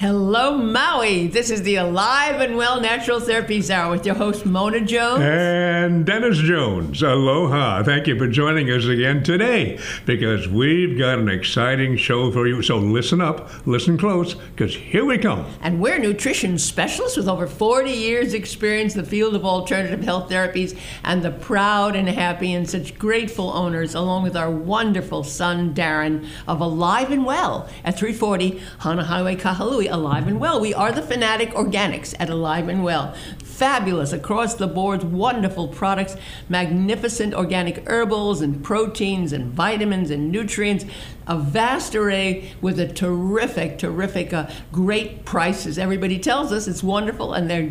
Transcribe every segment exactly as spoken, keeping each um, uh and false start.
Hello, Maui. This is the Alive and Well Natural Therapies Hour with your host, Mona Jones. And Dennis Jones. Aloha. Thank you for joining us again today because we've got an exciting show for you. So listen up, listen close, because here we come. And we're nutrition specialists with over forty years experience in the field of alternative health therapies and the proud and happy and such grateful owners, along with our wonderful son, Darren, of Alive and Well at three forty Hana Highway, Kahului. Alive and Well. We are the Fanatic Organics at Alive and Well. Fabulous, across the board, wonderful products, magnificent organic herbals and proteins and vitamins and nutrients, a vast array with a terrific, terrific, uh, great prices. Everybody tells us it's wonderful, and they're,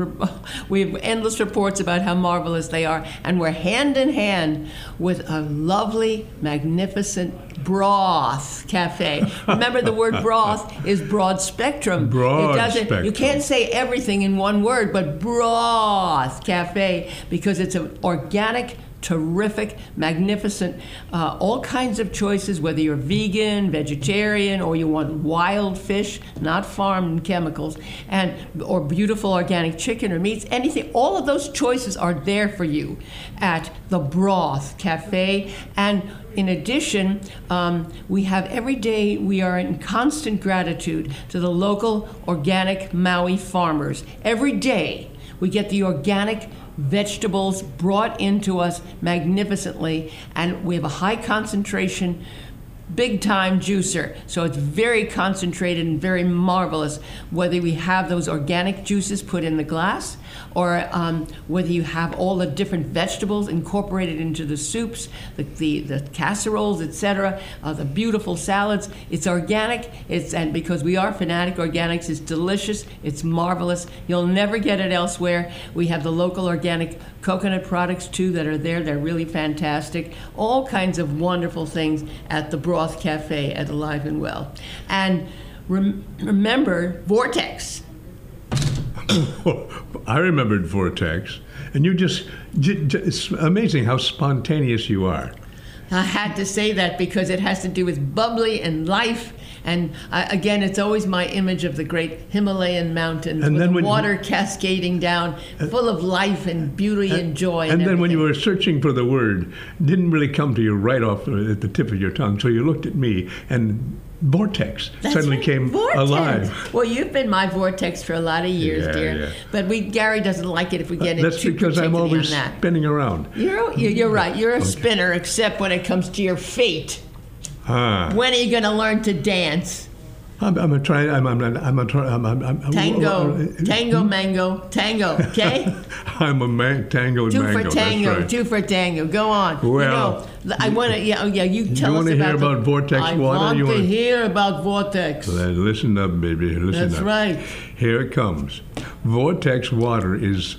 we have endless reports about how marvelous they are, and we're hand in hand with a lovely, magnificent broth cafe. Remember, the word broth is broad spectrum. Broad it doesn't, spectrum. You can't say everything in one word, but broth cafe, because it's an organic, terrific, magnificent, uh, all kinds of choices, whether you're vegan, vegetarian, or you want wild fish, not farmed chemicals, and or beautiful organic chicken or meats, anything. All of those choices are there for you at the Broth Cafe. And in addition, um, we have every day, we are in constant gratitude to the local organic Maui farmers. Every day, we get the organic vegetables brought into us magnificently, and we have a high concentration, big time juicer, so it's very concentrated and very marvelous, whether we have those organic juices put in the glass or um, whether you have all the different vegetables incorporated into the soups, the, the, the casseroles, et cetera, uh, the beautiful salads. It's organic, it's, and because we are Fanatic Organics, it's delicious, it's marvelous. You'll never get it elsewhere. We have the local organic coconut products too that are there. They're really fantastic. All kinds of wonderful things at the Broth Cafe at Alive and Well. And rem- remember, Vortex. I remembered Vortex, and you just, j- j- it's amazing how spontaneous you are. I had to say that because it has to do with bubbly and life. And uh, again, it's always my image of the great Himalayan mountains and with then the when water you, cascading down, uh, full of life and beauty and, and joy. And, and then everything. When you were searching for the word, it didn't really come to you right off at the tip of your tongue. So you looked at me, and Vortex That's suddenly right. came Vortex. alive. Well, you've been my Vortex for a lot of years, yeah, dear. Yeah. But we Gary doesn't like it if we get uh, into That's too because I'm particularly always on that. spinning around. You're, you're right. You're a Okay. spinner, except when it comes to your feet. Ah. When are you going to learn to dance? I'm, I'm a try. I'm. I'm. I'm a try. I'm. I'm, I'm Tango, uh, tango, mango, tango. Okay. I'm a man, tango and Two mango. for tango, That's right. two for tango. Go on. Well, you know, I want to. Yeah, oh, yeah. You tell you us wanna about. hear the, about Vortex I water? want You to wanna- hear about Vortex. Then listen up, baby. Listen That's up. right. Here it comes. Vortex water is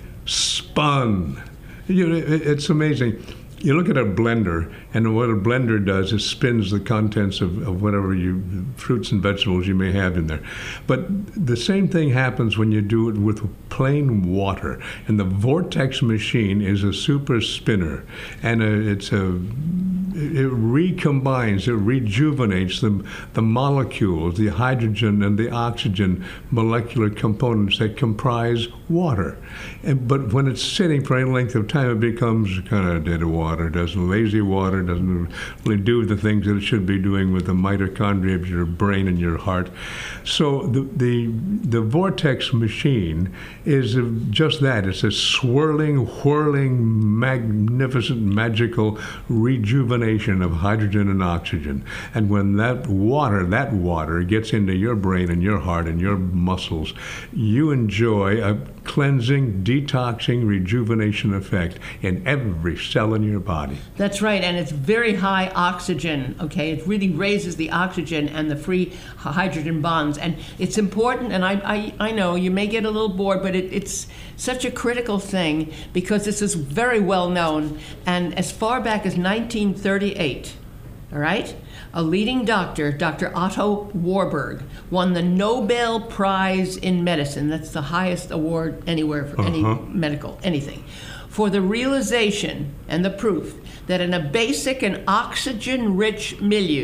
spun. You know, it, it's amazing. You look at a blender, and what a blender does is spins the contents of, of whatever you fruits and vegetables you may have in there. But the same thing happens when you do it with plain water. And the Vortex machine is a super spinner, and a, it's a it recombines, it rejuvenates the, the molecules, the hydrogen and the oxygen molecular components that comprise water. And, but when it's sitting for any length of time, it becomes kind of dead water, doesn't lazy water, doesn't really do the things that it should be doing with the mitochondria of your brain and your heart. So the the, the Vortex machine is just that. It's a swirling, whirling, magnificent, magical rejuvenation of hydrogen and oxygen. And when that water, that water gets into your brain and your heart and your muscles, you enjoy a cleansing, detoxing, rejuvenation effect in every cell in your body. That's right, and it's very high oxygen, okay? It really raises the oxygen and the free hydrogen bonds. And it's important, and I, I, I know you may get a little bored, but it, it's such a critical thing because this is very well known. And as far back as nineteen thirty-eight, all right, a leading doctor, Doctor Otto Warburg, won the Nobel Prize in Medicine. That's the highest award anywhere for uh-huh. any medical, anything. For the realization and the proof that in a basic and oxygen-rich milieu,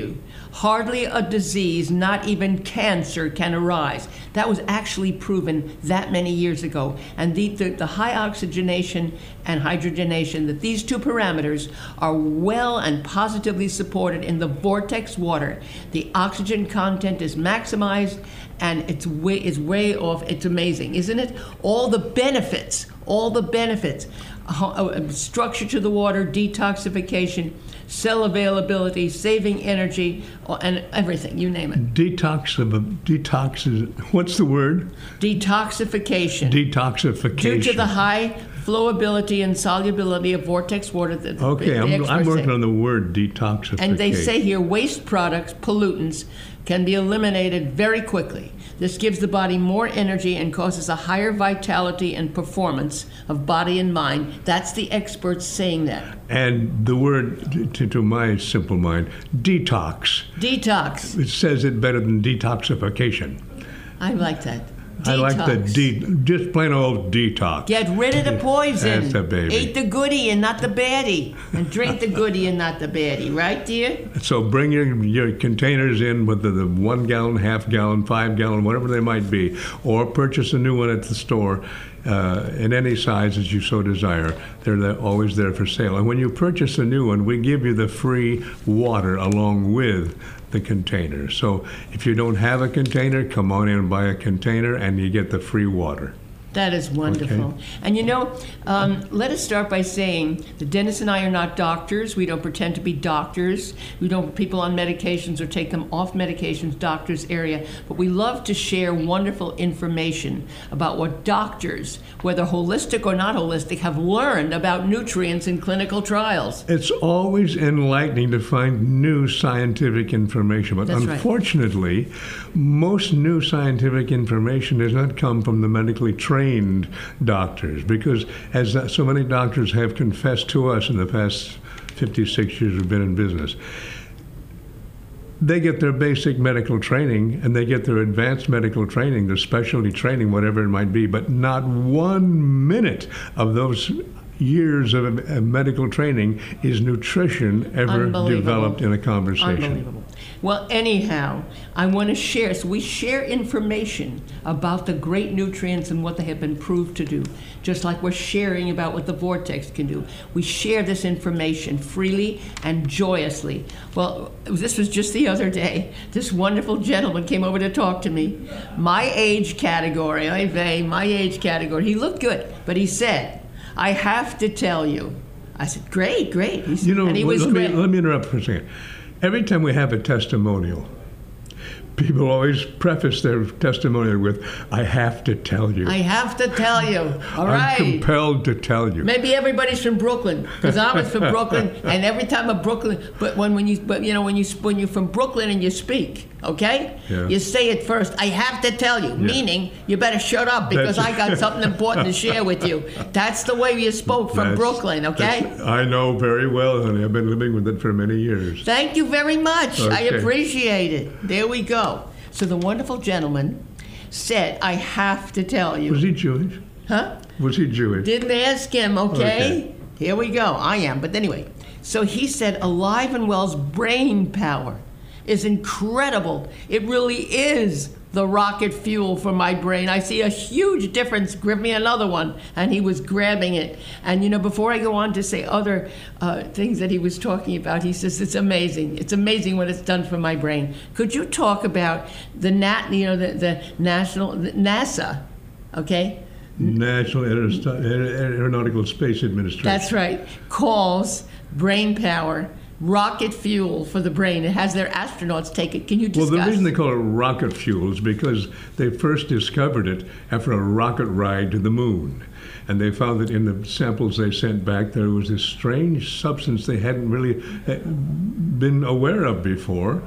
hardly a disease, not even cancer, can arise. That was actually proven that many years ago. And the, the, the high oxygenation and hydrogenation, that these two parameters are well and positively supported in the Vortex water. The oxygen content is maximized, and it's way, it's way off. It's amazing, isn't it? All the benefits, all the benefits. Uh, structure to the water, detoxification, cell availability, saving energy, and everything, you name it. Detox of a, detox is, what's the word? Detoxification. Detoxification. Due to the high flowability and solubility of Vortex water. That okay, the I'm, I'm working say. on the word detoxification. And they say here waste products, pollutants, can be eliminated very quickly. This gives the body more energy and causes a higher vitality and performance of body and mind. That's the experts saying that. And the word, to, to my simple mind, detox. Detox. It says it better than detoxification. I like that. Detox. I like the de- just plain old detox. Get rid of the poison. That's a baby. Eat the goodie and not the baddie. And drink the goodie and not the baddie. Right, dear? So bring your, your containers in with the, the one gallon, half gallon, five gallon, whatever they might be, or purchase a new one at the store uh, in any size as you so desire. They're there, always there for sale. And when you purchase a new one, we give you the free water along with the container. So if you don't have a container, come on in and buy a container and you get the free water. That is wonderful. Okay. And you know, um, let us start by saying that Dennis and I are not doctors. We don't pretend to be doctors. We don't put people on medications or take them off medications, doctors area. But we love to share wonderful information about what doctors, whether holistic or not holistic, have learned about nutrients in clinical trials. It's always enlightening to find new scientific information. But That's unfortunately, right. most new scientific information does not come from the medically trained trained doctors, because as so many doctors have confessed to us in the past fifty-six years we've been in business, they get their basic medical training and they get their advanced medical training, their specialty training, whatever it might be, but not one minute of those years of medical training is nutrition ever developed in a conversation. Unbelievable. Well, anyhow, I want to share. So we share information about the great nutrients and what they have been proved to do, just like we're sharing about what the Vortex can do. We share this information freely and joyously. Well, this was just the other day. This wonderful gentleman came over to talk to me. My age category, I say, my age category. He looked good, but he said, I have to tell you. I said, great, great. He said, you know, and he was let, great. Me, let me interrupt for a second. Every time we have a testimonial, people always preface their testimonial with, I have to tell you. I have to tell you. All right. I'm compelled to tell you. Maybe everybody's from Brooklyn, because I was from Brooklyn, and every time a Brooklyn, but when, when you, but you know, when you when you're from Brooklyn and you speak, okay, yeah. you say it first. I have to tell you, yeah. meaning you better shut up because that's I got something important to share with you. That's the way you spoke from that's, Brooklyn, okay? I know very well, honey. I've been living with it for many years. Thank you very much. Okay. I appreciate it. There we go. So the wonderful gentleman said, I have to tell you. Was he Jewish? Huh? Was he Jewish? Didn't ask him, okay? okay? Here we go. I am. But anyway, so he said Alive and Well's brain power is incredible. It really is the rocket fuel for my brain. I see a huge difference. Give me another one. And he was grabbing it. And, you know, before I go on to say other uh, things that he was talking about, he says, it's amazing. It's amazing what it's done for my brain. Could you talk about the nat, you know, the, the national, the NASA, okay? National Aeronautical Space Administration. That's right. Calls brain power rocket fuel for the brain. It has their astronauts take it. Can you discuss? Well, the reason they call it rocket fuel is because they first discovered it after a rocket ride to the moon. And they found that in the samples they sent back, there was this strange substance they hadn't really been aware of before.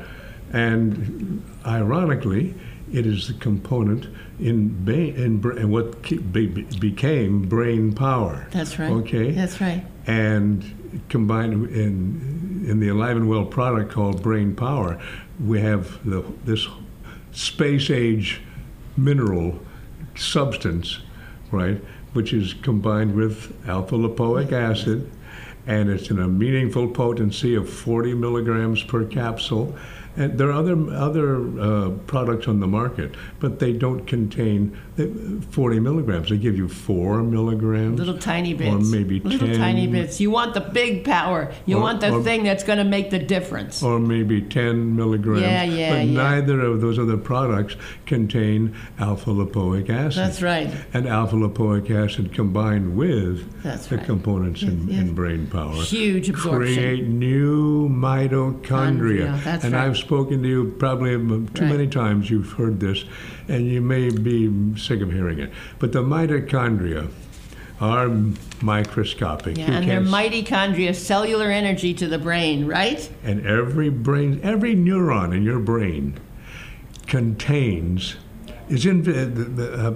And ironically, it is the component in, ba- in, in what be- became brain power. That's right. Okay? That's right. And combined in in the Alive and Well product called Brain Power, we have the, this space-age mineral substance, right, which is combined with alpha-lipoic acid, and it's in a meaningful potency of forty milligrams per capsule, And there are other other uh, products on the market, but they don't contain forty milligrams. They give you four milligrams. Little tiny bits. Or maybe Little ten. tiny bits. You want the big power. You Or- want the or- thing that's going to make the difference. Or maybe ten milligrams. Yeah, yeah, But yeah. neither of those other products contain alpha lipoic acid. That's right. And alpha lipoic acid combined with That's the right. components in, Yes, yes. in brain power Huge absorption. create new mitochondria. Chondria, that's and right. I've spoken to you probably too Right. many times. You've heard this, and you may be sick of hearing it. But the mitochondria are microscopic. Yeah, You and their can't s- mitochondria, cellular energy to the brain, right? And every brain, every neuron in your brain contains, is in the, the, uh,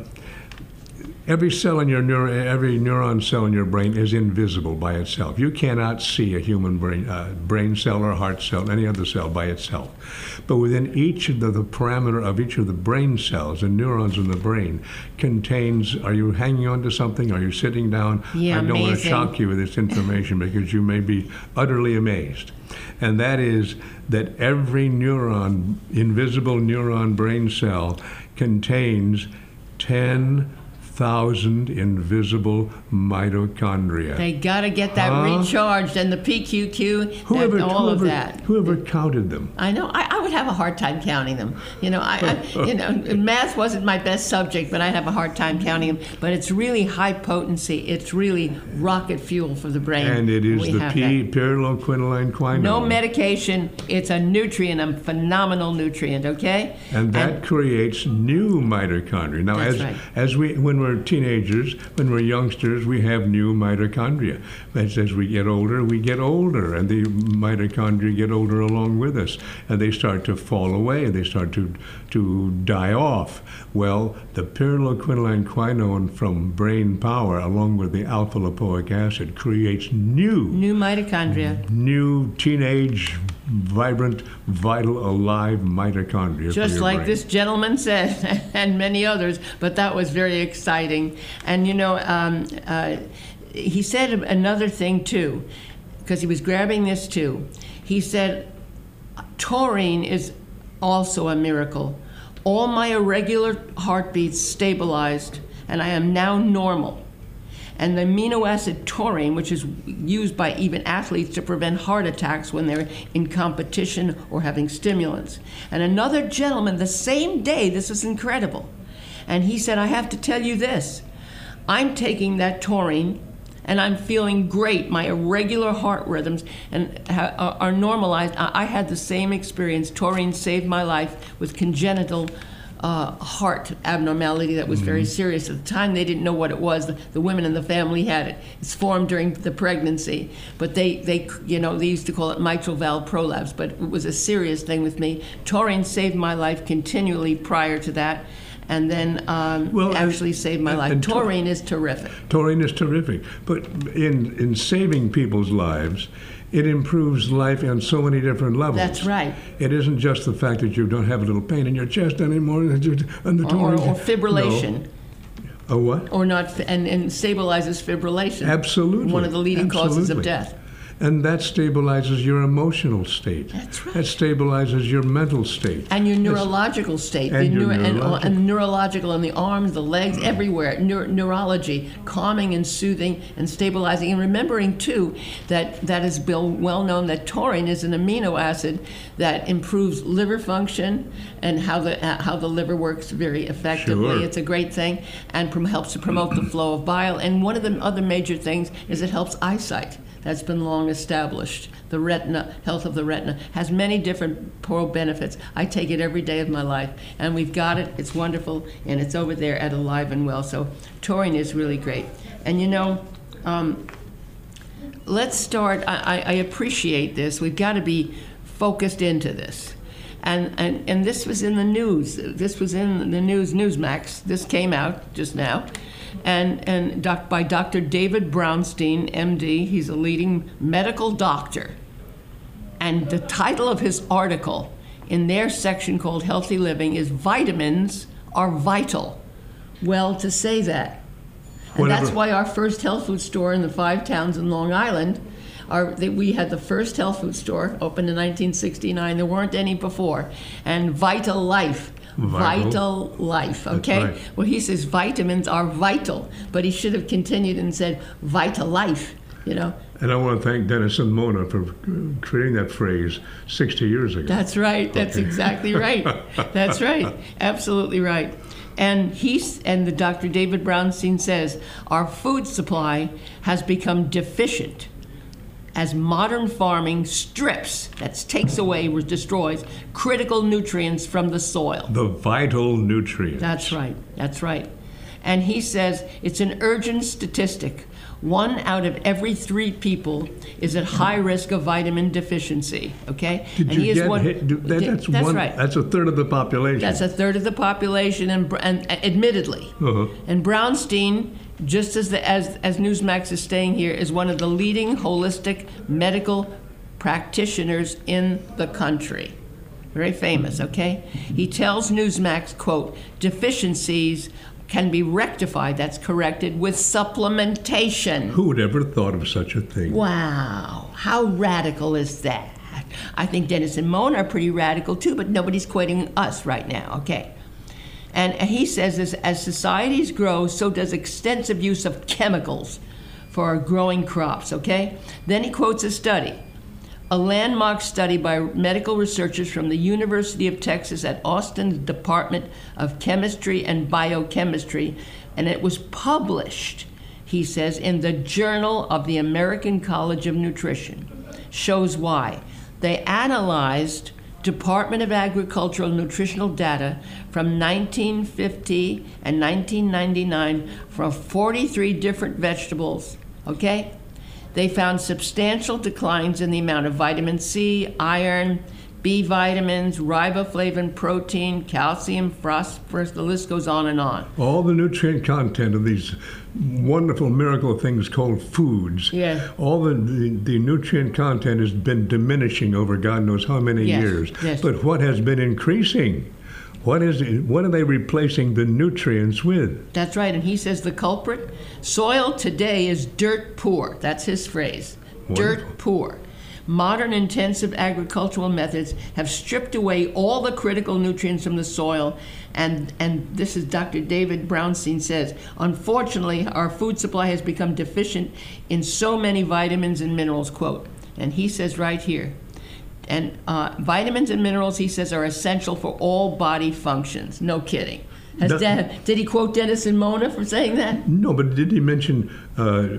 every cell in your neur- every neuron cell in your brain is invisible by itself. You cannot see a human brain, uh, brain cell or heart cell, any other cell by itself. But within each of the, the parameter of each of the brain cells and neurons in the brain contains, are you hanging on to something? Are you sitting down? Yeah, I don't want to amazing. shock you with this information because you may be utterly amazed. And that is that every neuron, invisible neuron brain cell, contains ten thousand invisible mitochondria. They got to get that Huh? recharged, and the P Q Q, Whoever, that, all whoever, of that. whoever counted them? I know. I, I would have a hard time counting them. You know, I, I you know, math wasn't my best subject, but I'd have a hard time counting them. But it's really high potency. It's really rocket fuel for the brain. And it is We the have P, that. pyrroloquinoline quinone. No medication. It's a nutrient, a phenomenal nutrient. Okay. And that creates new mitochondria. Now, That's as right. as we when we're teenagers, when we're youngsters, we have new mitochondria. As, as we get older, we get older, and the mitochondria get older along with us, and they start to fall away. They start to to die off. Well, the pyrroloquinoline quinone from brain power, along with the alpha lipoic acid, creates new New mitochondria. new teenage, vibrant, vital, alive mitochondria. for Just your like brain. this gentleman said, and many others, but that was very exciting. And you know, um, uh, he said another thing too, because he was grabbing this too. He said, taurine is also a miracle. All my irregular heartbeats stabilized, and I am now normal. And the amino acid taurine, which is used by even athletes to prevent heart attacks when they're in competition or having stimulants. And another gentleman, the same day, this is incredible, and he said, I have to tell you this, I'm taking that taurine and I'm feeling great. My irregular heart rhythms and ha- are are normalized. I I had the same experience. Taurine saved my life with congenital uh, heart abnormality that was very serious. At the time, they didn't know what it was. The, the women in the family had it. It's formed during the pregnancy, but they, they, you know, they used to call it mitral valve prolapse, but it was a serious thing with me. Taurine saved my life continually prior to that, and then um, Well, actually and- saved my and- life. and tau- Taurine is terrific. Taurine is terrific, but in in saving people's lives, it improves life on so many different levels. That's right. It isn't just the fact that you don't have a little pain in your chest anymore, and the Or, or, taurine. or fibrillation. No. A what? Or not, fi- and, and stabilizes fibrillation. Absolutely. One of the leading causes of Absolutely. death. And that stabilizes your emotional state. That's right. That stabilizes your mental state. And your neurological state, And the your and, neurological. and neurological in the arms, the legs, everywhere. Neur- neurology, calming and soothing and stabilizing, and remembering too that that is well well known that taurine is an amino acid that improves liver function and how the uh, how the liver works very effectively. Sure. It's a great thing and prom- helps to promote the flow of bile. And one of the other major things is it helps eyesight. That's been long established. The retina, health of the retina, has many different pro benefits. I take it every day of my life, and we've got it. It's wonderful, and it's over there at Alive and Well. So taurine is really great. And you know, um, let's start. I, I, I appreciate this. We've got to be focused into this. And, and, and this was in the news. This was in the news, Newsmax. This came out just now. And, and doc, by Doctor David Brownstein, M D. He's a leading medical doctor. And the title of his article in their section called Healthy Living is Vitamins Are Vital. Well, to say that. And Whatever. that's why our first health food store in the five towns in Long Island Our, that we had the first health food store opened in nineteen sixty-nine. There weren't any before. And Vital Life. Vital. Vital Life, okay? That's right. Well, he says vitamins are vital, but he should have continued and said Vital Life, you know? And I want to thank Dennis and Mona for creating that phrase sixty years ago. That's right. That's Okay. exactly right. That's right. Absolutely right. And he's and the Doctor David Brownstein says our food supply has become deficient as modern farming strips, that takes away or destroys critical nutrients from the soil. The vital nutrients. That's right. That's right. And he says it's an urgent statistic. One out of every three people is at high risk of vitamin deficiency. Okay, Did and you he is get one. hit? Do- that- that's that's one, right. That's a third of the population. That's a third of the population, and, and admittedly, Uh-huh. and Brownstein, just as the as as Newsmax is staying here, is one of the leading holistic medical practitioners in the country. Very famous. Okay, he tells Newsmax, quote, deficiencies can be rectified, that's corrected, with supplementation. Who would ever thought of such a thing? Wow, how radical is that? I think Dennis and Mona are pretty radical too, but nobody's quoting us right now, okay? And he says this, as societies grow, so does extensive use of chemicals for our growing crops, okay? Then he quotes a study, a landmark study by medical researchers from the University of Texas at Austin's Department of Chemistry and Biochemistry, and it was published, he says, in the Journal of the American College of Nutrition. Shows why. They analyzed Department of Agricultural nutritional data from nineteen fifty and nineteen ninety-nine from forty-three different vegetables, okay? They found substantial declines in the amount of vitamin C, iron, B vitamins, riboflavin, protein, calcium, phosphorus, the list goes on and on. All the nutrient content of these wonderful miracle things called foods, Yeah. all the, the, the nutrient content has been diminishing over God knows how many Yes, years. yes. But what has been increasing? What is it, what are they replacing the nutrients with? That's right, and he says the culprit, soil today is dirt poor. That's his phrase, Wonderful. dirt poor. Modern intensive agricultural methods have stripped away all the critical nutrients from the soil, and, and this is Doctor David Brownstein says, unfortunately, our food supply has become deficient in so many vitamins and minerals, quote. And he says right here, and uh, vitamins and minerals, he says, are essential for all body functions. No kidding. Has No- Dan, did he quote Dennis and Mona for saying that? No, but did he mention uh,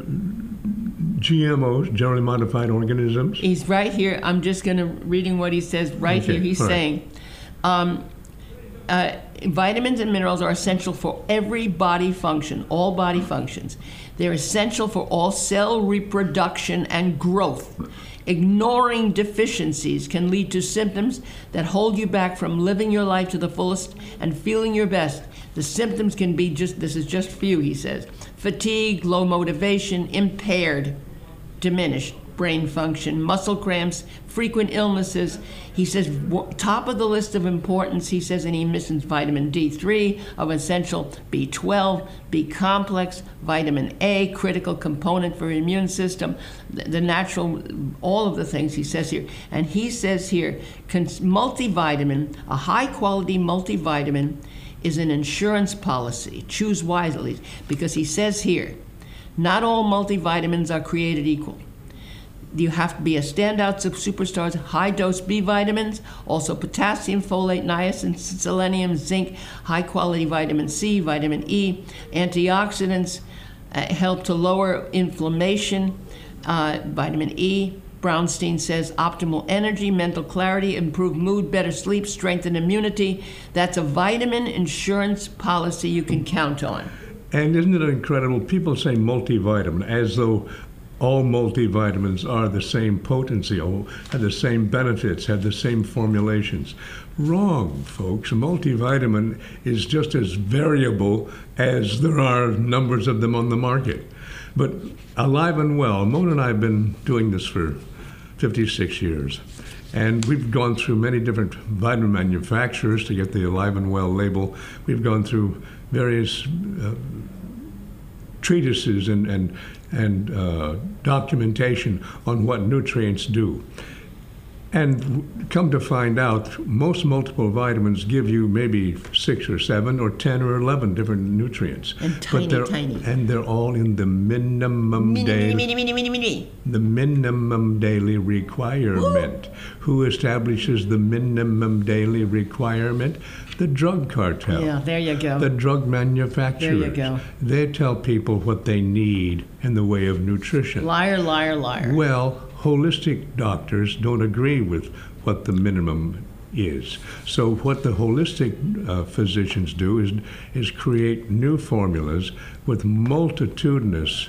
G M Os, generally modified organisms? He's right here. I'm just going to reading what he says right Okay, here. He's all right. saying, um, uh, vitamins and minerals are essential for every body function, all body functions. They're essential for all cell reproduction and growth. Ignoring deficiencies can lead to symptoms that hold you back from living your life to the fullest and feeling your best. The symptoms can be just, this is just few, he says, fatigue, low motivation, impaired, diminished brain function, muscle cramps, frequent illnesses. He says, w- top of the list of importance, he says, and he mentions vitamin D three of essential, B twelve, B complex, vitamin A, critical component for your immune system, the, the natural, all of the things he says here. And he says here, cons- multivitamin, a high quality multivitamin is an insurance policy. Choose wisely, because he says here, not all multivitamins are created equal. You have to be a standout of superstars, high-dose B vitamins, also potassium, folate, niacin, selenium, zinc, high-quality vitamin C, vitamin E, antioxidants uh, help to lower inflammation, uh, vitamin E. Brownstein says optimal energy, mental clarity, improved mood, better sleep, strengthen immunity. That's a vitamin insurance policy you can count on. And isn't it incredible? People say multivitamin as though all multivitamins are the same potency, or have the same benefits, have the same formulations. Wrong, folks. A multivitamin is just as variable as there are numbers of them on the market. But Alive and Well, Mona and I have been doing this for fifty-six years. And we've gone through many different vitamin manufacturers to get the Alive and Well label. We've gone through various uh, treatises and and and uh, documentation on what nutrients do. And come to find out, most multiple vitamins give you maybe six or seven or ten or eleven different nutrients. And tiny, but they're, tiny. And they're all in the minimum Mini, daily, mini, mini, mini, mini, mini. the minimum daily requirement. Who establishes the minimum daily requirement? The drug cartel. Yeah, there you go. The drug manufacturers. There you go. They tell people what they need in the way of nutrition. Liar, liar, liar. Well, holistic doctors don't agree with what the minimum is. So what the holistic uh, physicians do is is create new formulas with multitudinous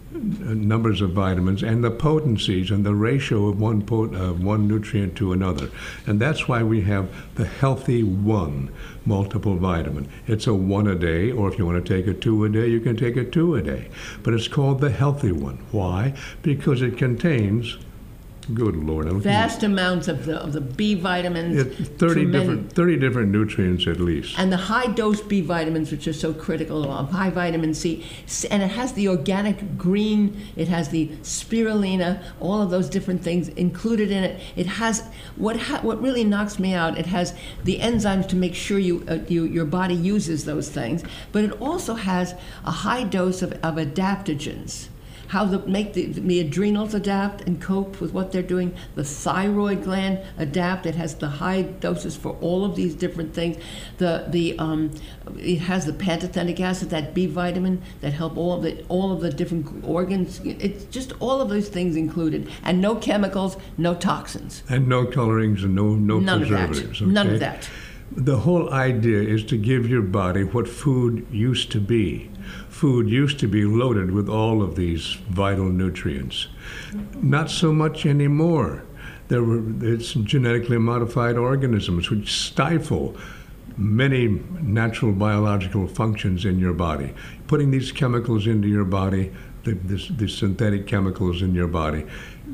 numbers of vitamins and the potencies and the ratio of one pot- uh, one nutrient to another. And that's why we have the Healthy One multiple vitamin. It's a one a day, or if you want to take a two a day, you can take a two a day. But it's called the Healthy One. Why? Because it contains, good Lord, I'm vast amounts of the of the B vitamins. It, thirty tremen- different thirty different nutrients at least. And the high dose B vitamins, which are so critical, of high vitamin C, and it has the organic green, it has the spirulina, all of those different things included in it. It has what ha- what really knocks me out. It has the enzymes to make sure you uh, you your body uses those things, but it also has a high dose of, of adaptogens. How the make the, the adrenals adapt and cope with what they're doing. The thyroid gland adapt. It has the high doses for all of these different things. The the um, it has the pantothenic acid, that B vitamin that help all of the all of the different organs. It's just all of those things included, and no chemicals, no toxins. And no colorings and no no None preservatives. of that. None okay? of that. The whole idea is to give your body what food used to be. Food used to be loaded with all of these vital nutrients. Not so much anymore. There were it's genetically modified organisms which stifle many natural biological functions in your body. Putting these chemicals into your body, the, the, the synthetic chemicals in your body,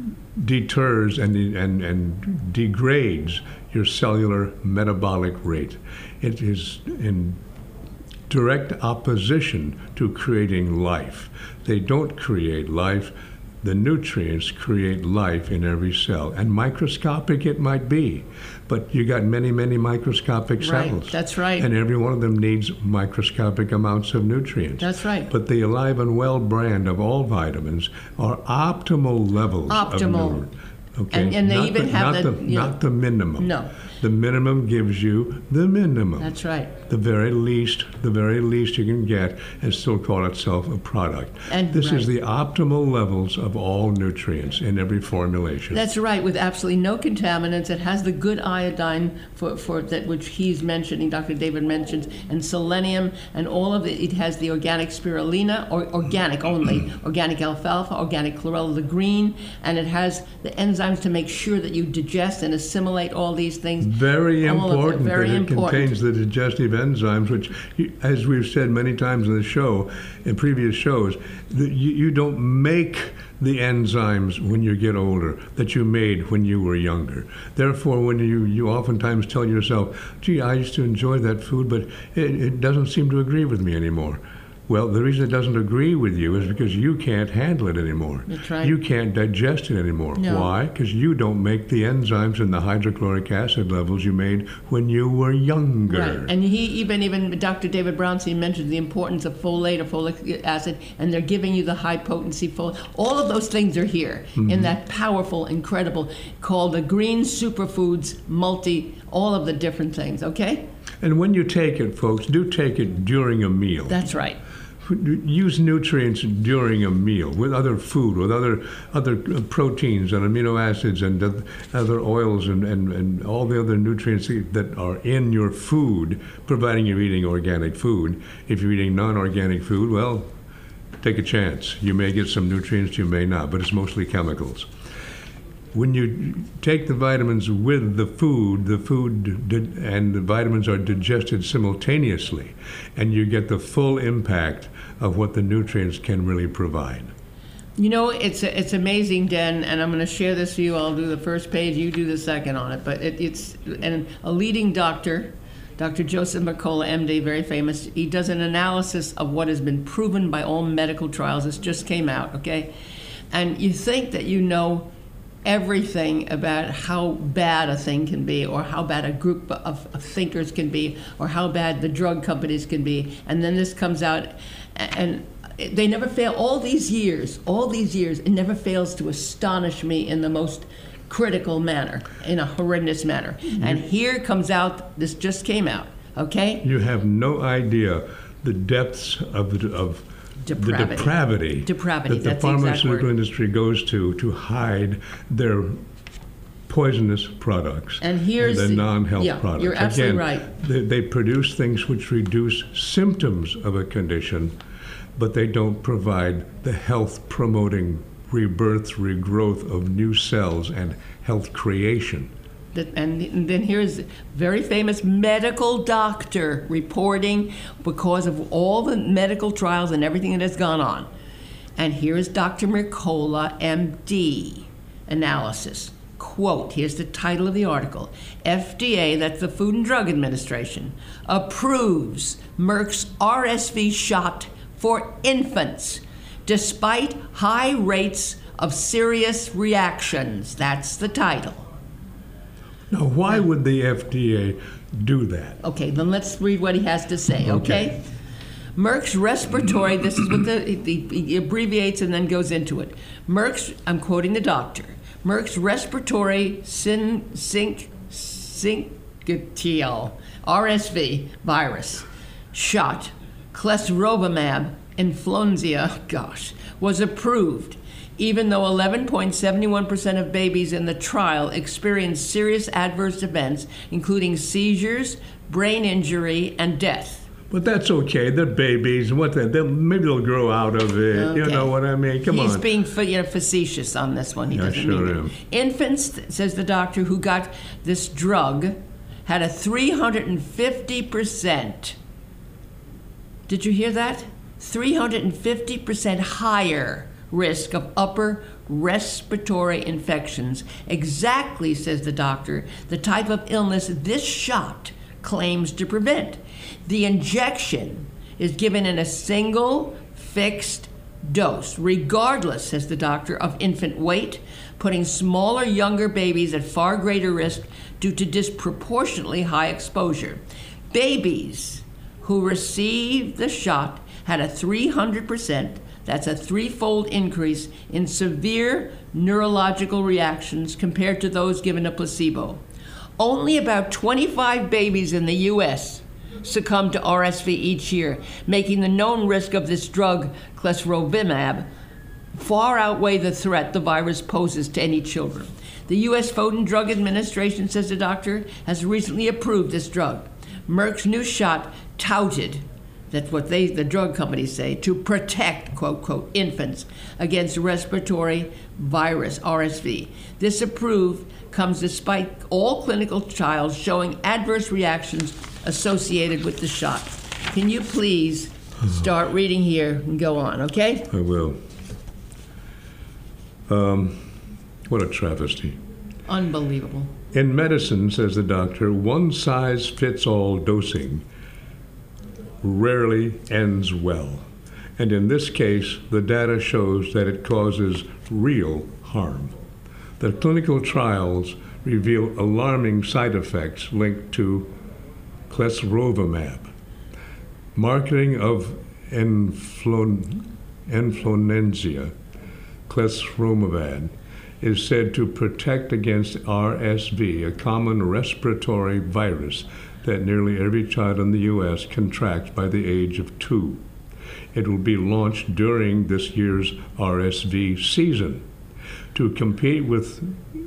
deters and, and, and degrades your cellular metabolic rate. It is in direct opposition to creating life. They don't create life. The nutrients create life in every cell. And microscopic it might be, but you got many, many microscopic cells. Right, that's right. And every one of them needs microscopic amounts of nutrients. That's right. But the Alive and Well brand of all vitamins are optimal levels Optimal. of nutrients. Okay. And- and they Not even the, have not the- the, you know- not the minimum. No. The minimum gives you the minimum. That's right. The very least, the very least you can get, and still call itself a product. And this right. is the optimal levels of all nutrients in every formulation. That's right, with absolutely no contaminants. It has the good iodine for, for that which he's mentioning, Doctor David mentions, and selenium, and all of it. It has the organic spirulina, or organic only, organic alfalfa, organic chlorella, the green, and it has the enzymes to make sure that you digest and assimilate all these things. Very All of them, important very that it important. contains the digestive enzymes, which, as we've said many times in the show, in previous shows, that you, you don't make the enzymes when you get older that you made when you were younger. Therefore, when you, you oftentimes tell yourself, gee, I used to enjoy that food, but it, it doesn't seem to agree with me anymore. Well, the reason it doesn't agree with you is because you can't handle it anymore. That's right. You can't digest it anymore. No. Why? Because you don't make the enzymes and the hydrochloric acid levels you made when you were younger. Right, and he even even Doctor David Brownstein mentioned the importance of folate or folic acid, and they're giving you the high potency folate. All of those things are here Mm-hmm. in that powerful, incredible, called the Green Superfoods Multi. All of the different things. Okay, And when you take it, folks, do take it during a meal. that's right. Use nutrients during a meal with other food, with other other proteins and amino acids and other oils and, and, and all the other nutrients that are in your food, providing you're eating organic food. If you're eating non-organic food, well, take a chance. You may get some nutrients, you may not, but it's mostly chemicals. When you take the vitamins with the food, the food di- and the vitamins are digested simultaneously, and you get the full impact of what the nutrients can really provide. You know, it's it's amazing, Den, and I'm going to share this with you. I'll do the first page, you do the second on it. But it, it's and a leading doctor Doctor Joseph Mercola, M D, very famous. He does an analysis of what has been proven by all medical trials. This just came out, okay? And you think that you know everything about how bad a thing can be, or how bad a group of, of thinkers can be, or how bad the drug companies can be, and then this comes out, and they never fail. All these years, all these years, it never fails to astonish me in the most critical manner, in a horrendous manner. And here comes out, this just came out, okay? You have no idea the depths of the, of Depravity. the depravity, Depravity, that the that's the exact pharmaceutical word. industry goes to to hide their poisonous products And here's the the- non-health yeah, products. you're absolutely Again, right. They, they produce things which reduce symptoms of a condition, but they don't provide the health-promoting rebirth, regrowth of new cells and health creation. That- And then here's very famous medical doctor reporting because of all the medical trials and everything that has gone on. And here's Doctor Mercola, M D, analysis. Quote, here's the title of the article. F D A, that's the Food and Drug Administration, approves Merck's R S V shot for infants despite high rates of serious reactions. That's the title. Now, why would the F D A do that? Okay, then let's read what he has to say, okay? Okay. Merck's respiratory, this is what the, he, he abbreviates and then goes into it. Merck's, I'm quoting the doctor, Merck's respiratory syn, sync, syncytial R S V virus shot, clesrovimab influenza, gosh, was approved, even though eleven point seven one percent of babies in the trial experienced serious adverse events, including seizures, brain injury, and death. But that's okay. They're babies. What? The, they'll, maybe they'll grow out of it. You Okay. know what I mean? Come He's on. being fa- you know, facetious on this one. He Yeah, doesn't sure mean am. it. Infants, says the doctor, who got this drug had a three hundred fifty percent. Did you hear that? three hundred fifty percent higher risk of upper respiratory infections. Exactly, says the doctor, the type of illness this shot claims to prevent. The injection is given in a single fixed dose, regardless, says the doctor, of infant weight, putting smaller, younger babies at far greater risk due to disproportionately high exposure. Babies who received the shot had a three hundred percent, that's a threefold increase in severe neurological reactions compared to those given a placebo. Only about twenty-five babies in the U S succumb to R S V each year, making the known risk of this drug, clesrovimab, far outweigh the threat the virus poses to any children. The U S Food and Drug Administration, says the doctor, has recently approved this drug. Merck's new shot touted, that's what they, the drug companies say, to protect, quote, quote, infants against respiratory virus, R S V. This approved comes despite all clinical trials showing adverse reactions associated with the shot. Can you please start reading here and go on, okay? I will. Um, what a travesty. Unbelievable. In medicine, says the doctor, one-size-fits-all dosing rarely ends well. And in this case, the data shows that it causes real harm. The clinical trials reveal alarming side effects linked to clesrovimab. Marketing of influ- influenza, clesrovimab, is said to protect against R S V, a common respiratory virus that nearly every child in the U S contracts by the age of two. It will be launched during this year's R S V season. To compete with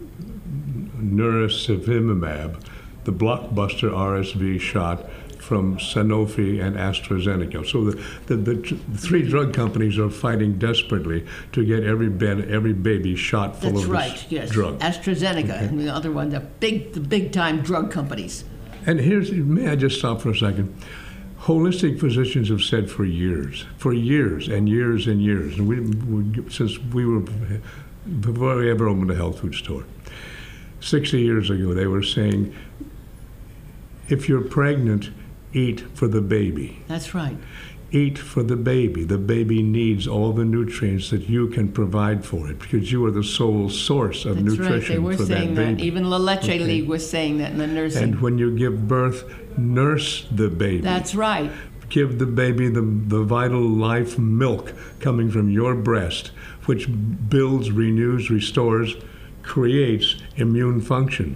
nirsevimab, the blockbuster R S V shot from Sanofi and AstraZeneca. So the, the, the, the three drug companies are fighting desperately to get every bed, every baby shot full That's of right, this yes. drug. AstraZeneca Okay. and the other one, the big, the big-time drug companies. And here's, may I just stop for a second? Holistic physicians have said for years, for years and years and years, and we, we since we were, before we ever opened a health food store, sixty years ago, they were saying, If you're pregnant, eat for the baby. That's right. Eat for the baby. The baby needs all the nutrients that you can provide for it because you are the sole source of That's nutrition right. They were for saying that that. baby. Even La Leche Okay. League was saying that in the nursing. And when you give birth, nurse the baby. That's right. Give the baby the, the vital life milk coming from your breast, which builds, renews, restores, creates immune function.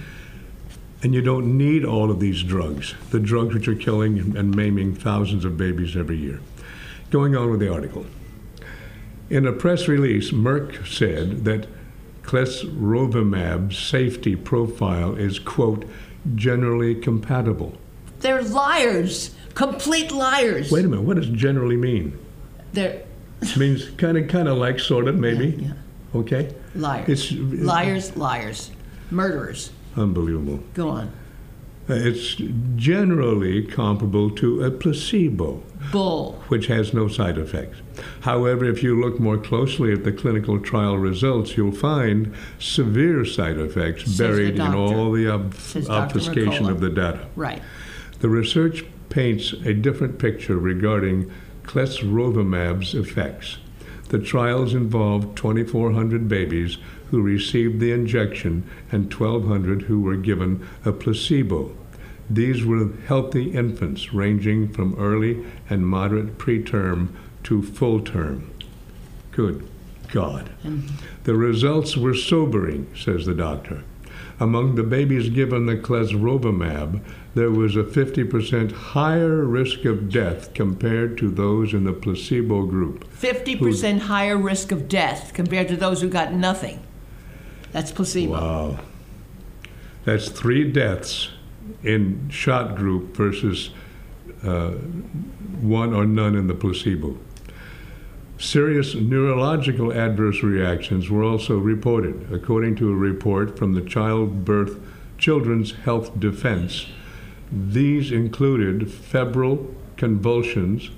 And you don't need all of these drugs, the drugs which are killing and maiming thousands of babies every year. Going on with the article. In a press release, Merck said that clesrovimab's safety profile is, quote, generally compatible. They're liars. Complete liars. Wait a minute, what does generally mean? They're It means kind of, kind of like, sort of, maybe. Yeah, Okay? liars. It's liars, liars. Murderers. unbelievable. Go on. Uh, It's generally comparable to a placebo, Bull. which has no side effects. However, if you look more closely at the clinical trial results, you'll find severe side effects Says the buried in doctor. all the ob- Says Doctor obfuscation Mercola. of the data. Right. The research paints a different picture regarding clesrovimab's effects. The trials involved twenty-four hundred babies who received the injection and twelve hundred who were given a placebo. These were healthy infants ranging from early and moderate preterm to full term. Good God. And The results were sobering, says the doctor. Among the babies given the clesrovimab, there was a fifty percent higher risk of death compared to those in the placebo group. fifty percent higher risk of death compared to those who got nothing. That's placebo. Wow. That's three deaths in shot group versus uh, one or none in the placebo. Serious neurological adverse reactions were also reported, according to a report from the Childbirth Children's Health Defense. These included febrile convulsions,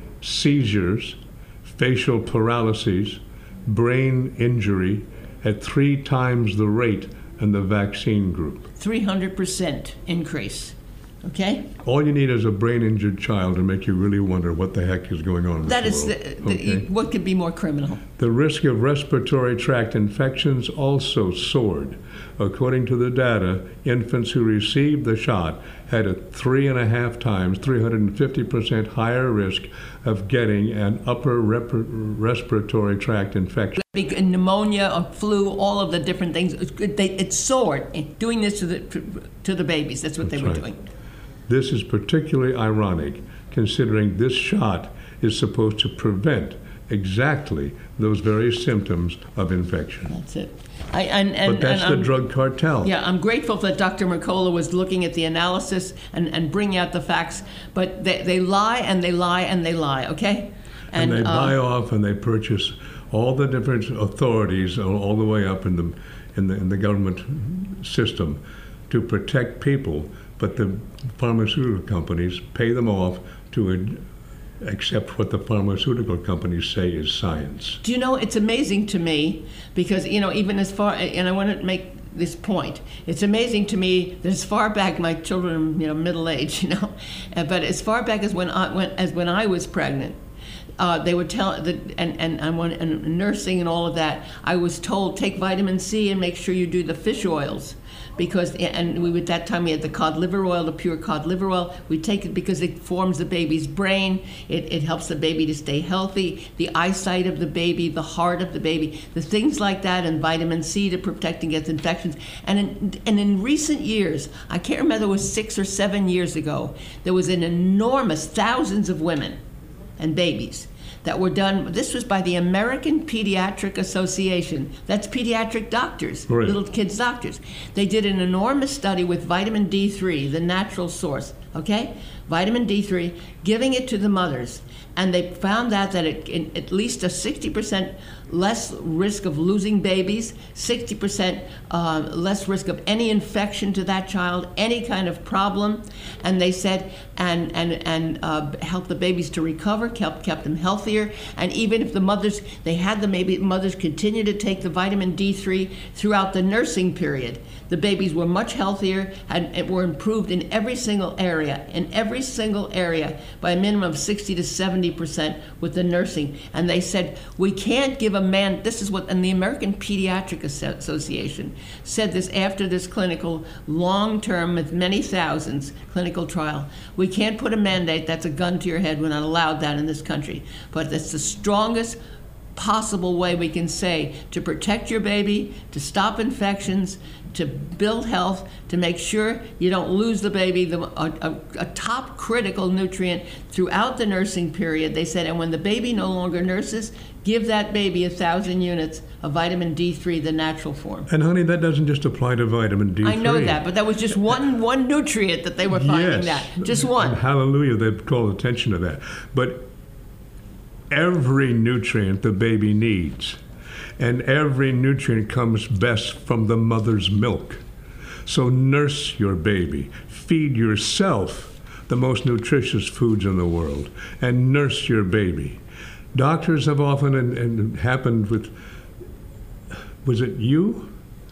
seizures, facial paralyses, brain injury at three times the rate in the vaccine group. three hundred percent increase. Okay? All you need is a brain-injured child to make you really wonder what the heck is going on in That this is, world. the, the, Okay? what could be more criminal? The risk of respiratory tract infections also soared. According to the data, infants who received the shot had a three and a half times, three hundred fifty percent higher risk of getting an upper rep- respiratory tract infection. Big pneumonia or flu, all of the different things. It, they, it soared. Doing this to the to the babies. That's what That's they were right. doing. This is particularly ironic, considering this shot is supposed to prevent exactly those very symptoms of infection. That's it. I, and, and, But that's and the I'm- drug cartel. Yeah, I'm grateful that Doctor Mercola was looking at the analysis and, and bringing out the facts, but they, they lie and they lie and they lie, okay? And, they uh, buy off and they purchase all the different authorities all, all the way up in the, in the in the government system to protect people, but the pharmaceutical companies pay them off to ad- accept what the pharmaceutical companies say is science. Do you know, it's amazing to me because, you know, even as far, and I want to make this point, it's amazing to me that as far back, my children are, you know, middle age, you know, uh, but as far back as when I, when, as when I was pregnant, uh, they would tell, that, and, and, and, when, and nursing and all of that, I was told, take vitamin C and make sure you do the fish oils. Because, and we at that time we had the cod liver oil, the pure cod liver oil. We take it because it forms the baby's brain. It, it helps the baby to stay healthy, the eyesight of the baby, the heart of the baby, the things like that, and vitamin C to protect against infections. And in, and in recent years, I can't remember, it was six or seven years ago, there was an enormous, thousands of women and babies that were done. This was by the American Pediatric Association. That's pediatric doctors, Right. little kids' doctors. They did an enormous study with vitamin D three, the natural source, okay? vitamin D three, giving it to the mothers. And they found out that it, in at least a sixty percent less risk of losing babies, sixty percent uh, less risk of any infection to that child, any kind of problem. And they said, and and and uh, helped the babies to recover, kept kept them healthier. And even if the mothers, they had the maybe mothers continue to take the vitamin D three throughout the nursing period, the babies were much healthier and, and were improved in every single area, in every single area by a minimum of sixty to seventy percent with the nursing. And they said, we can't give a man, this is what, and the American Pediatric Association said this after this clinical, long-term, with many thousands, clinical trial. We can't put a mandate that's a gun to your head. We're not allowed that in this country. But that's the strongest possible way we can say to protect your baby, to stop infections, to build health, to make sure you don't lose the baby, the, a, a, a top critical nutrient throughout the nursing period. They said, and when the baby no longer nurses, give that baby a thousand units of vitamin D three, the natural form. And honey, that doesn't just apply to vitamin D three. I know that, but that was just one one nutrient that they were finding yes. that. Just one. And hallelujah, they've called attention to that. But every nutrient the baby needs, and every nutrient comes best from the mother's milk. So nurse your baby, feed yourself the most nutritious foods in the world, and nurse your baby. Doctors have often, and, and happened with, was it you?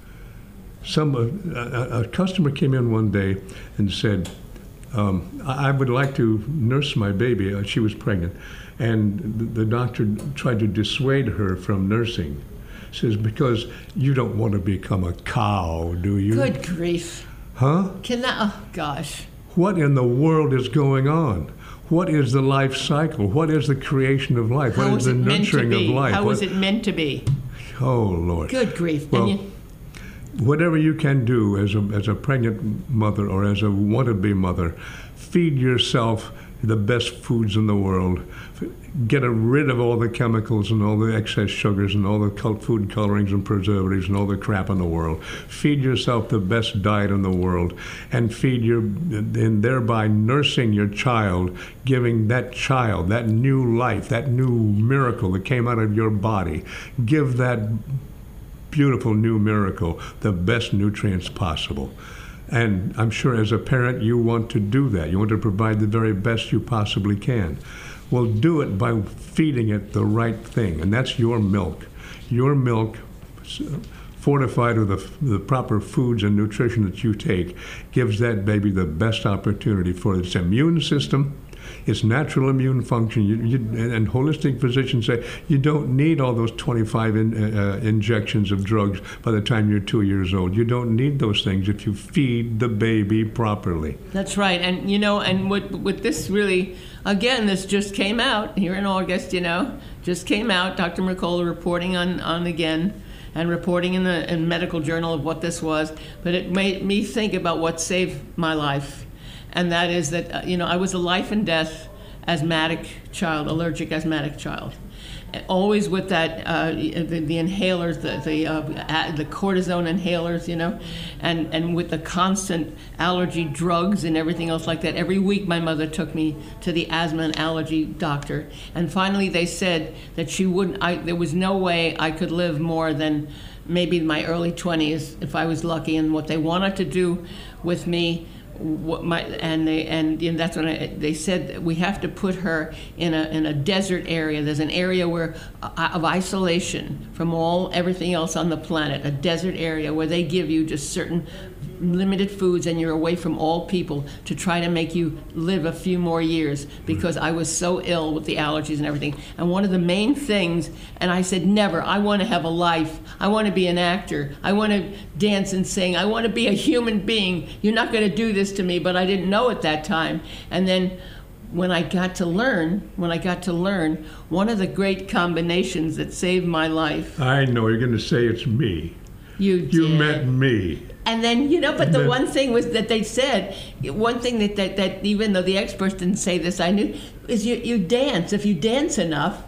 Some a, a customer came in one day and said, um, I would like to nurse my baby. She was pregnant. And the, the doctor tried to dissuade her from nursing. Says, because you don't want to become a cow, do you? Good grief. Huh? Can that, oh gosh. What in the world is going on? What is the life cycle? What is the creation of life? How What is the nurturing of life? How what, is it meant to be? Oh, Lord. Good grief. Well, and you, whatever you can do as a, as a pregnant mother or as a want-to-be mother, feed yourself the best foods in the world. Get rid of all the chemicals and all the excess sugars and all the cult food colorings and preservatives and all the crap in the world. Feed yourself the best diet in the world, and feed your, and thereby nursing your child, giving that child, that new life, that new miracle that came out of your body. Give that beautiful new miracle the best nutrients possible. And I'm sure as a parent you want to do that. You want to provide the very best you possibly can. Well, do it by feeding it the right thing, and that's your milk. Your milk, fortified with the, the proper foods and nutrition that you take, gives that baby the best opportunity for its immune system, its natural immune function. You, you, and holistic physicians say you don't need all those twenty-five in, uh, injections of drugs by the time you're two years old. You don't need those things if you feed the baby properly. That's right. And, you know, and with, with this really, again, this just came out here in August, you know, just came out. Doctor Mercola reporting on, on again, and reporting in the in medical journal of what this was. But it made me think about what saved my life. And that is that, uh, you know, I was a life and death asthmatic child, allergic asthmatic child. Always with that, uh, the, the inhalers, the the, uh, the cortisone inhalers, you know, and, and with the constant allergy drugs and everything else like that. Every week my mother took me to the asthma and allergy doctor. And finally they said that she wouldn't, I, there was no way I could live more than maybe my early twenties if I was lucky. And what they wanted to do with me, what my and they and, and that's when I, they said that we have to put her in a in a desert area. There's an area where uh, of isolation from all everything else on the planet, a desert area where they give you just certain limited foods and you're away from all people to try to make you live a few more years, because I was so ill with the allergies and everything. And one of the main things, and I said, never, I want to have a life. I want to be an actor. I want to dance and sing. I want to be a human being. You're not going to do this to me, but I didn't know at that time. And then when I got to learn, when I got to learn, one of the great combinations that saved my life. I know, you're going to say it's me. You did. You met me. And then, you know, but And the then- one thing was that they said, one thing that, that, that even though the experts didn't say this, I knew, is you, you dance. If you dance enough,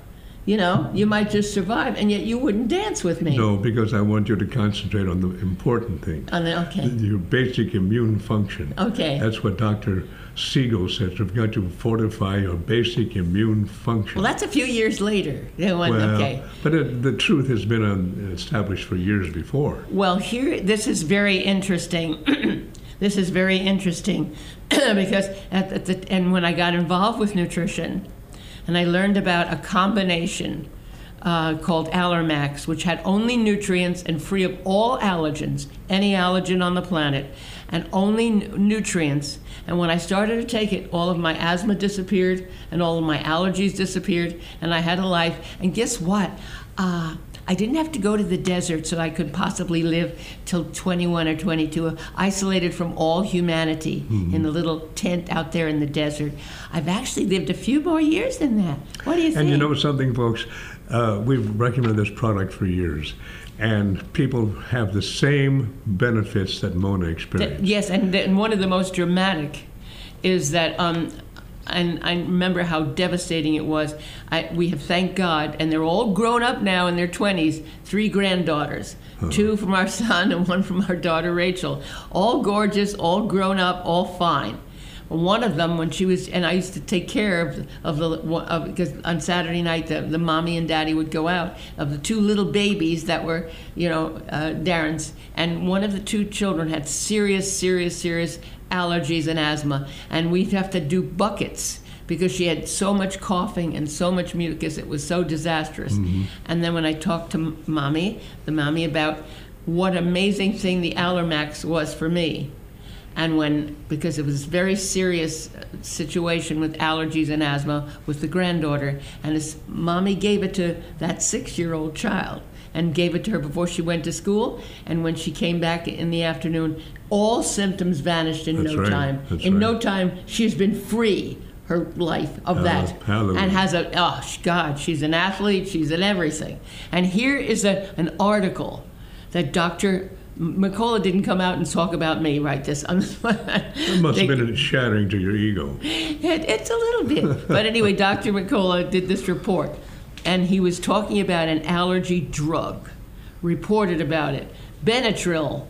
You know, you might just survive, and yet you wouldn't dance with me. No, because I want you to concentrate on the important thing. On the, okay. Your basic immune function. Okay. That's what Doctor Siegel says. You've got to fortify your basic immune function. Well, that's a few years later. They went, Well, okay. but it, the truth has been um, established for years before. Well, here, this is very interesting. This is very interesting because at the, at the, and when I got involved with nutrition, and I learned about a combination uh, called Allermax, which had only nutrients and free of all allergens, any allergen on the planet, and only n- nutrients. And when I started to take it, all of my asthma disappeared, and all of my allergies disappeared, and I had a life. And guess what? Uh, I didn't have to go to the desert so I could possibly live till twenty-one or twenty-two, isolated from all humanity mm-hmm. in a little tent out there in the desert. I've actually lived a few more years than that. What do you think? And you know something, folks? Uh, we've recommended this product for years, and people have the same benefits that Mona experienced. That, yes, and, and one of the most dramatic is that um, and I remember how devastating it was. I, we have, thank God, and they're all grown up now in their twenties, three granddaughters, uh-huh. two from our son and one from our daughter Rachel, all gorgeous, all grown up, all fine. One of them, when she was, and I used to take care of, of the, of, because on Saturday night the, the mommy and daddy would go out, of the two little babies that were, you know, uh, Darren's, and one of the two children had serious, serious, serious allergies and asthma, and we'd have to do buckets because she had so much coughing and so much mucus, it was so disastrous. Mm-hmm. And then when I talked to mommy, the mommy, about what amazing thing the Allermax was for me, and when, because it was a very serious situation with allergies and asthma with the granddaughter, and his mommy gave it to that six-year-old child and gave it to her before she went to school, and when she came back in the afternoon, all symptoms vanished in That's no right. time. That's in right. no time, she's been free her life of Uh, that, hallelujah. and has a, oh God, she's an athlete, she's an everything. And here is a, an article that Doctor McCullough didn't come out and talk about me, right? This It must have been shattering to your ego. It, it's a little bit. But anyway, Doctor McCullough did this report, and he was talking about an allergy drug, reported about it. Benadryl,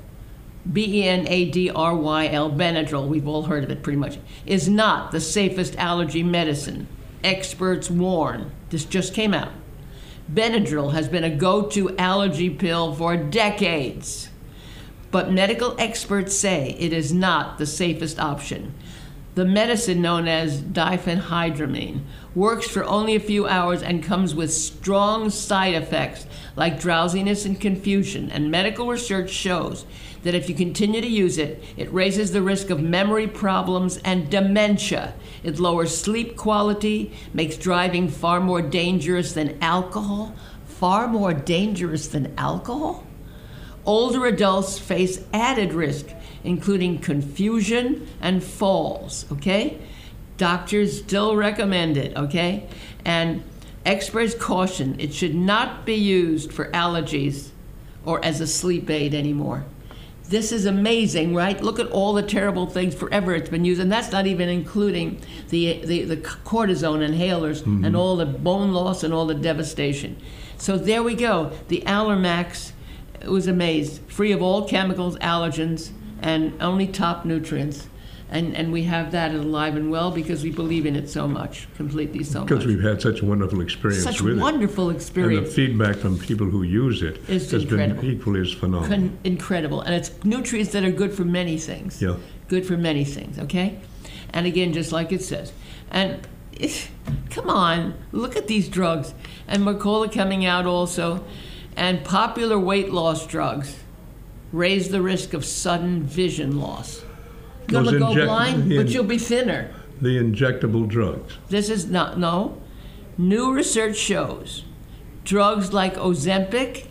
B E N A D R Y L, Benadryl, we've all heard of it pretty much, is not the safest allergy medicine. Experts warn. This just came out. Benadryl has been a go-to allergy pill for decades. But medical experts say it is not the safest option. The medicine, known as diphenhydramine, works for only a few hours and comes with strong side effects like drowsiness and confusion. And medical research shows that if you continue to use it, it raises the risk of memory problems and dementia. It lowers sleep quality, makes driving far more dangerous than alcohol. Far more dangerous than alcohol? Older adults face added risk, including confusion and falls, okay? Doctors still recommend it, okay? And experts caution it should not be used for allergies or as a sleep aid anymore. This is amazing, right? Look at all the terrible things forever it's been used, and that's not even including the the, the cortisone inhalers mm-hmm. and all the bone loss and all the devastation. So there we go. The Allermax was amazed, free of all chemicals, allergens, and only top nutrients. And and we have that alive and well because we believe in it so much, completely so much. Because we've had such a wonderful experience Such with wonderful it. experience. And the feedback from people who use it It's has incredible. been equally as phenomenal. Con- incredible. And it's nutrients that are good for many things. Yeah. Good for many things, okay? And again, just like it says. And it, come on, look at these drugs. And Mercola coming out also. And popular weight loss drugs raise the risk of sudden vision loss. You're Those going to go inject- blind, the but in- you'll be thinner. The injectable drugs. This is not, no. New research shows drugs like Ozempic,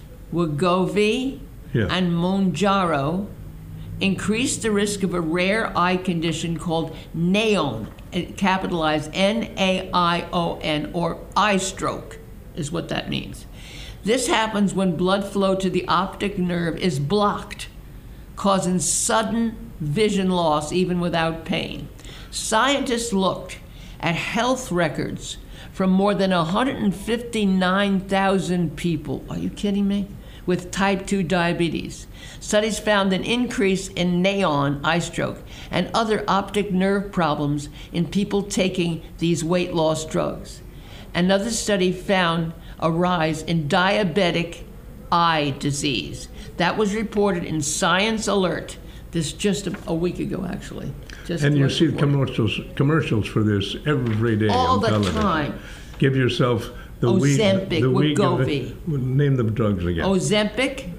Wegovy, Yeah. and Mounjaro increase the risk of a rare eye condition called Naon, capitalized N A I O N, or eye stroke is what that means. This happens when blood flow to the optic nerve is blocked, causing sudden vision loss even without pain. Scientists looked at health records from more than one hundred fifty-nine thousand people. Are you kidding me? With type two diabetes. Studies found an increase in Naon, eye stroke, and other optic nerve problems in people taking these weight loss drugs. Another study found a rise in diabetic eye disease. That was reported in Science Alert. This just a, a week ago, actually. Just and you see before. commercials commercials for this every day all on the television. time. Give yourself the week. Ozempic, the week of Wegovy. the, name the drugs again. Ozempic,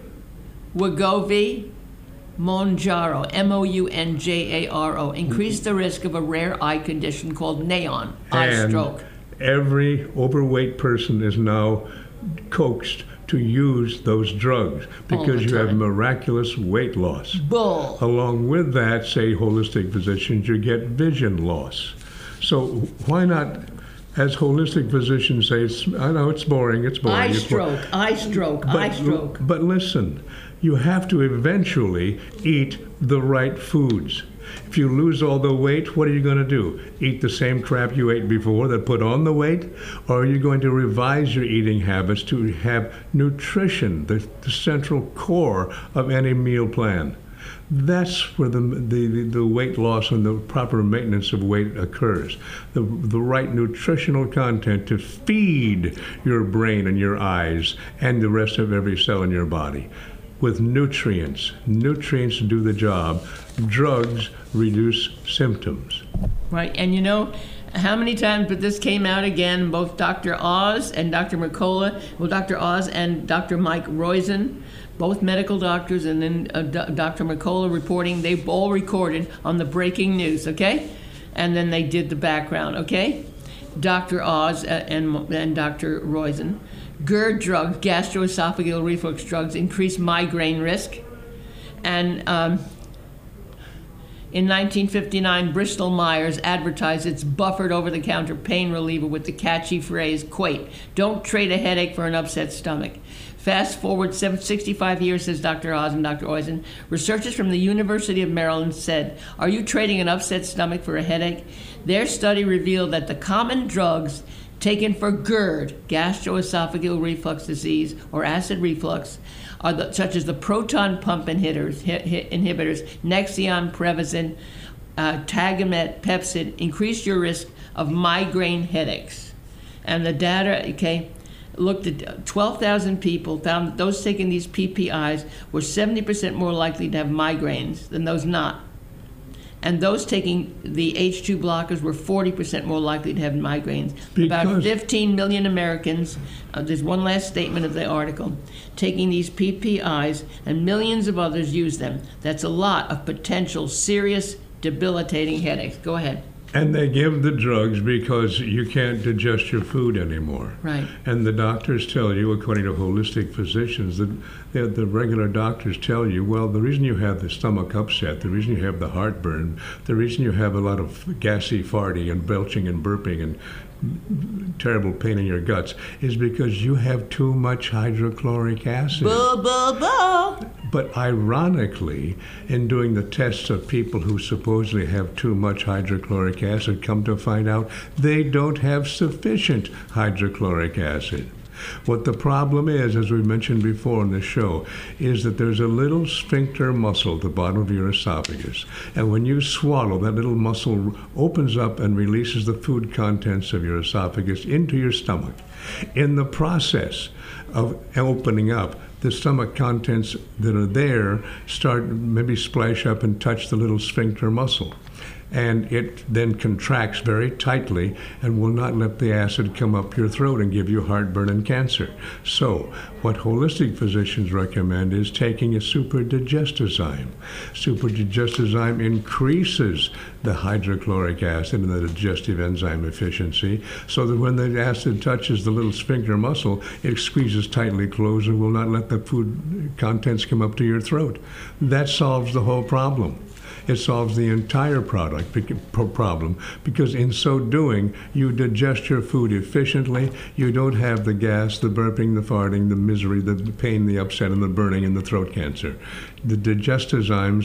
Wegovy, Mounjaro, M O U N J A R O, increase the risk of a rare eye condition called Naon, eye and stroke. Every overweight person is now coaxed to use those drugs because you have time. miraculous weight loss. Bull. Along with that, say holistic physicians, you get vision loss. So why not, as holistic physicians say, it's, I know it's boring, it's boring. Eye it's boring. stroke, eye stroke, But, eye stroke. but listen, you have to eventually eat the right foods. If you lose all the weight, what are you going to do? Eat the same crap you ate before that put on the weight? Or are you going to revise your eating habits to have nutrition, the, the central core of any meal plan? That's where the, the, the weight loss and the proper maintenance of weight occurs. The, the right nutritional content to feed your brain and your eyes and the rest of every cell in your body with nutrients. Nutrients do the job. Drugs reduce symptoms. Right, and you know how many times, but this came out again, both Doctor Oz and Doctor Mercola, well, Doctor Oz and Doctor Mike Roizen, both medical doctors, and then uh, D- Doctor Mercola reporting, they all recorded on the breaking news, okay? And then they did the background, okay? Doctor Oz and, and Doctor Roizen. GERD drugs, gastroesophageal reflux drugs, increase migraine risk. And um, in nineteen fifty-nine, Bristol Myers advertised its buffered over-the-counter pain reliever with the catchy phrase, "Quate, don't trade a headache for an upset stomach." Fast forward sixty-five years, says Doctor Oz and Doctor Oizen, researchers from the University of Maryland said, "Are you trading an upset stomach for a headache?" Their study revealed that the common drugs taken for GERD, gastroesophageal reflux disease, or acid reflux, are the, such as the proton pump inhibitors, hi, hi, inhibitors Nexium, Prevacin, uh, Tagamet, Pepcid, increase your risk of migraine headaches. And the data, okay, looked at twelve thousand people, found that those taking these P P Is were seventy percent more likely to have migraines than those not. And those taking the H two blockers were forty percent more likely to have migraines. Because About fifteen million Americans, uh, there's one last statement of the article, taking these P P Is, and millions of others use them. That's a lot of potential serious, debilitating headaches. Go ahead. And they give the drugs because you can't digest your food anymore. Right. And the doctors tell you, according to holistic physicians, that the, the regular doctors tell you, well, the reason you have the stomach upset, the reason you have the heartburn, the reason you have a lot of gassy farting and belching and burping and terrible pain in your guts is because you have too much hydrochloric acid. Boo, boo, boo. But ironically, in doing the tests of people who supposedly have too much hydrochloric acid, come to find out they don't have sufficient hydrochloric acid. What the problem is, as we mentioned before in the show, is that there's a little sphincter muscle at the bottom of your esophagus. And when you swallow, that little muscle opens up and releases the food contents of your esophagus into your stomach. In the process of opening up, the stomach contents that are there start maybe splash up and touch the little sphincter muscle. And it then contracts very tightly and will not let the acid come up your throat and give you heartburn and cancer. So what holistic physicians recommend is taking a superdigestizyme. Superdigestizyme increases the hydrochloric acid and the digestive enzyme efficiency so that when the acid touches the little sphincter muscle, it squeezes tightly closed and will not let the food contents come up to your throat. That solves the whole problem. It solves the entire product problem because in so doing, you digest your food efficiently. You don't have the gas, the burping, the farting, the misery, the pain, the upset, and the burning, and the throat cancer. The digestizymes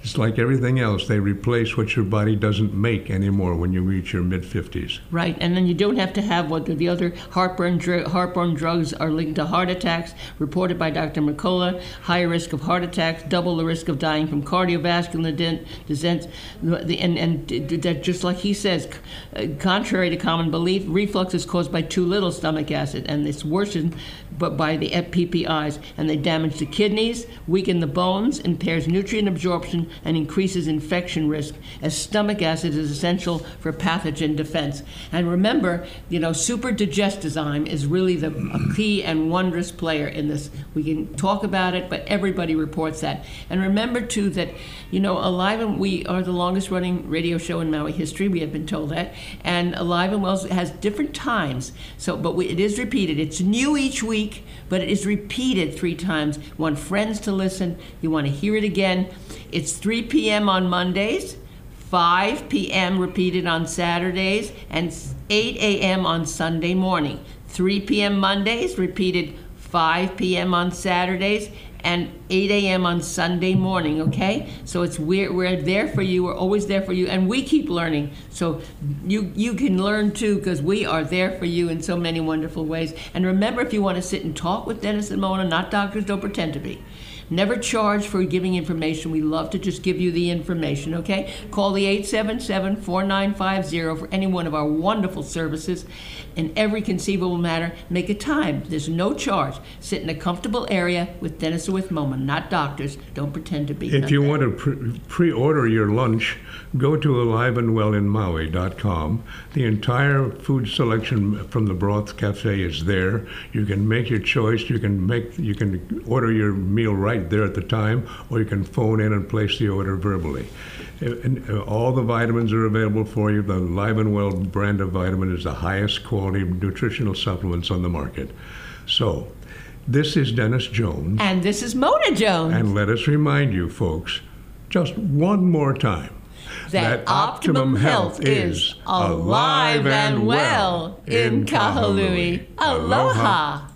It's like everything else. They replace what your body doesn't make anymore when you reach your mid-fifties. Right, and then you don't have to have what the other heartburn dr- heartburn drugs are linked to heart attacks, reported by Doctor Mercola. Higher risk of heart attacks, double the risk of dying from cardiovascular disease. And, and that, just like he says, contrary to common belief, reflux is caused by too little stomach acid, and it's worsened but by the P P Is, and they damage the kidneys, weaken the bones, impairs nutrient absorption, and increases infection risk, as stomach acid is essential for pathogen defense. And remember, you know, super digestizyme is really the a key and wondrous player in this. We can talk about it, but everybody reports that. And remember, too, that, you know, Alive and we are the longest running radio show in Maui history. We have been told that. And Alive and Well has different times. So, but we, it is repeated. It's new each week, but it is repeated three times. You want friends to listen. You want to hear it again. It's three p.m. on Mondays, five p.m. repeated on Saturdays, and eight a.m. on Sunday morning. three p.m. Mondays, repeated five p.m. on Saturdays, and eight a.m. on Sunday morning, okay? So it's we're, we're there for you. We're always there for you, and we keep learning. So you you can learn too, because we are there for you in so many wonderful ways. And remember, if you want to sit and talk with Dennis and Mona, not doctors, don't pretend to be. Never charge for giving information. We love to just give you the information, okay? Call the eight seven seven, four nine five zero for any one of our wonderful services in every conceivable matter. Make a time. There's no charge. Sit in a comfortable area with Dennis or with Moma, not doctors. Don't pretend to be. If you that. want to pre- pre-order your lunch, go to alive and well in maui dot com. The entire food selection from the Broth Cafe is there. You can make your choice. You can make you can order your meal right there at the time, or you can phone in and place the order verbally. And all the vitamins are available for you. The Live and Well brand of vitamin is the highest quality nutritional supplements on the market. So, this is Dennis Jones. And this is Mona Jones. And let us remind you, folks, just one more time, that, that optimum health is alive and well in Kahului. Aloha.